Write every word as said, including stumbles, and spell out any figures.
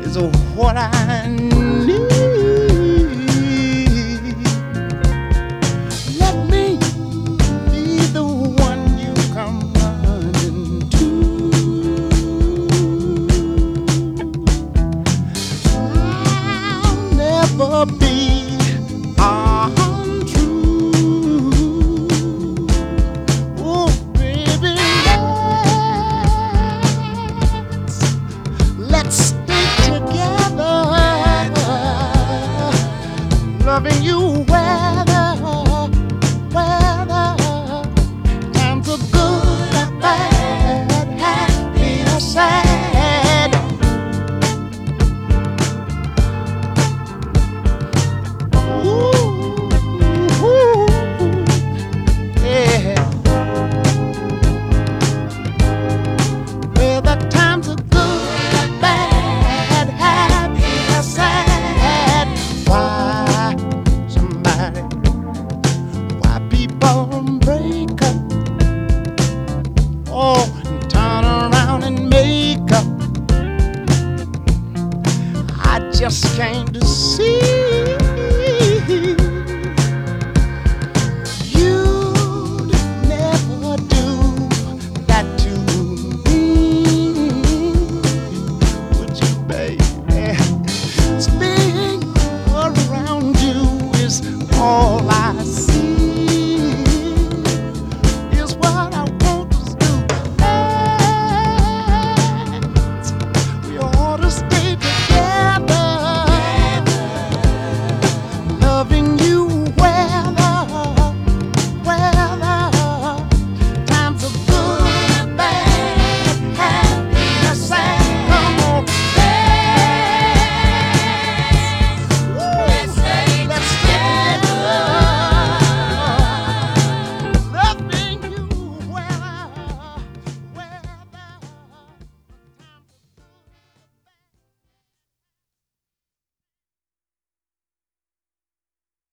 is what I need. Let me be the one you come running to. I'll never be untrue. Oh, baby, let's, let's stay together, loving you weather, weather. Times are good and bad, happy or sad. Ooh, ooh, yeah. Well, the times are good and bad, happy or sad. Why somebody, why people break up? Oh, and turn around and make up. I just came to see